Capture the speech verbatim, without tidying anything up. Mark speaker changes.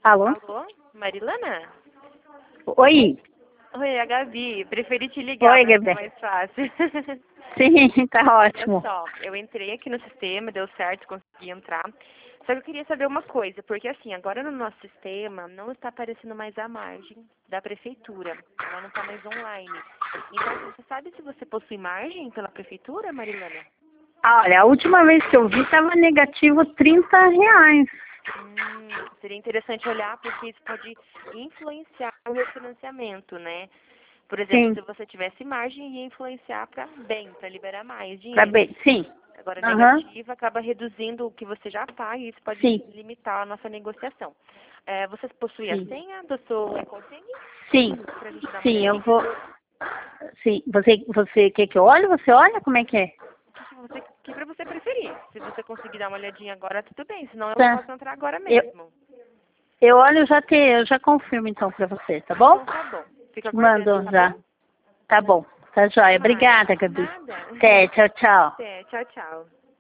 Speaker 1: Alô?
Speaker 2: Alô, Marilana?
Speaker 1: Oi.
Speaker 2: Oi, é a Gabi. Preferi te ligar,
Speaker 1: Oi,
Speaker 2: pra
Speaker 1: Gabi.
Speaker 2: ser mais fácil.
Speaker 1: Sim, tá
Speaker 2: Olha
Speaker 1: ótimo.
Speaker 2: só, eu entrei aqui no sistema, deu certo, consegui entrar. Só que eu queria saber uma coisa, porque assim, agora no nosso sistema não está aparecendo mais a margem da prefeitura. Ela não está mais online. Então, você sabe se você possui margem pela prefeitura, Marilana?
Speaker 1: Olha, a última vez que eu vi estava negativo trinta reais.
Speaker 2: Hum, seria interessante olhar, porque isso pode influenciar o refinanciamento, né? Por exemplo,
Speaker 1: Sim,
Speaker 2: se você tivesse margem, ia influenciar para bem, para liberar mais
Speaker 1: pra
Speaker 2: dinheiro.
Speaker 1: bem. Sim.
Speaker 2: Agora,
Speaker 1: Aham.
Speaker 2: negativa acaba reduzindo o que você já paga e isso pode
Speaker 1: Sim,
Speaker 2: limitar a nossa negociação. É, você possui a
Speaker 1: sim.
Speaker 2: senha do seu e-container
Speaker 1: Sim.
Speaker 2: para a gente dar uma
Speaker 1: Sim, eu
Speaker 2: olhadinha?
Speaker 1: vou. Sim. Você, você quer que eu olhe? Você olha? Como é que é?
Speaker 2: O que, que você, que para você preferir? Se você conseguir dar uma olhadinha agora, tudo bem. Senão eu
Speaker 1: Tá.
Speaker 2: posso entrar agora
Speaker 1: Eu,
Speaker 2: mesmo.
Speaker 1: eu olho, eu já te, eu já confirmo então pra você, tá bom?
Speaker 2: Então tá bom. Fica
Speaker 1: Te
Speaker 2: aguardando,
Speaker 1: mando
Speaker 2: tá bom?
Speaker 1: já. Tá bom. Tá
Speaker 2: Até
Speaker 1: joia.
Speaker 2: mais.
Speaker 1: Obrigada, Gabi.
Speaker 2: Nada.
Speaker 1: Até, tchau, tchau.
Speaker 2: Até. Tchau, tchau.